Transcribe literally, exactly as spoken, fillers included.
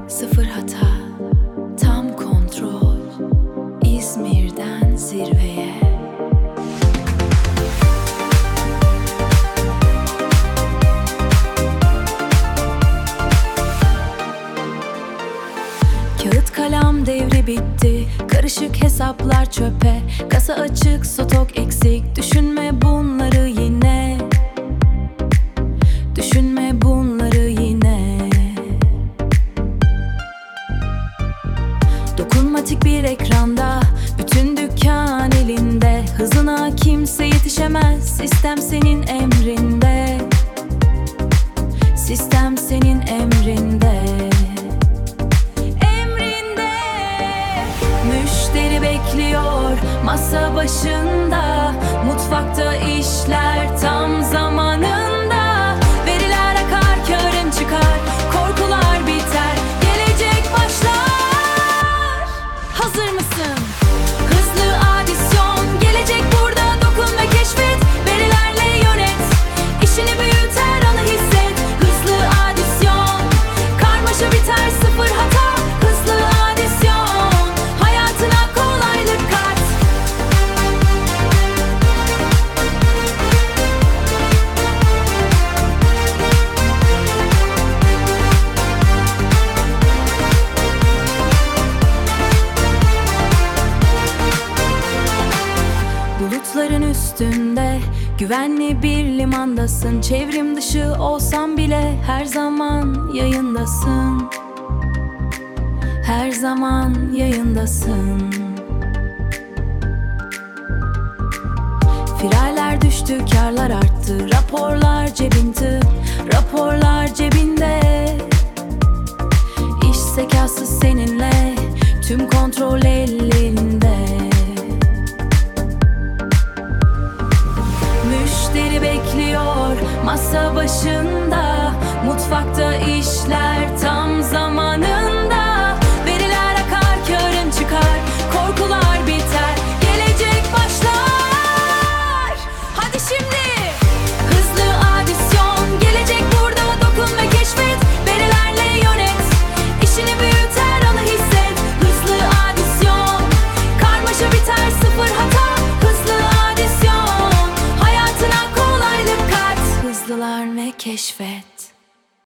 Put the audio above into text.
Sıfır hata, tam kontrol, İzmir'den zirveye. Kağıt kalem devri bitti, karışık hesaplar çöpe. Kasa açık, stok eksik, düşünme bunları yine. Düşünme bunları yine. Dokunmatik bir ekranda, bütün dükkan elinde. Hızına kimse yetişemez, sistem senin emrinde. Sistem senin emrinde. Emrinde. Müşteri bekliyor masa başında, mutfakta işler tam zamanında. Veriler akar, kârın çıkar, korkular biter, gelecek başlar. Hazır mısın? Hızlı adisyon, gelecek burada, dokun ve keşfet. Verilerle yönet, işini büyüt, her anı hisset. Hızlı adisyon, karmaşa biter, sıfır hata. Hızlı adisyon, hayatına kolaylık kat. Bulutların üstünde, güvenli bir limandasın. Çevrim dışı olsan bile her zaman yayındasın. Her zaman yayındasın. Firaller düştü, kârlar arttı, raporlar cebinde, raporlar cebinde. İş zekası seninle, tüm kontrol elinde. Müşteri bekliyor masa başında, mutfakta işler tam zamanında.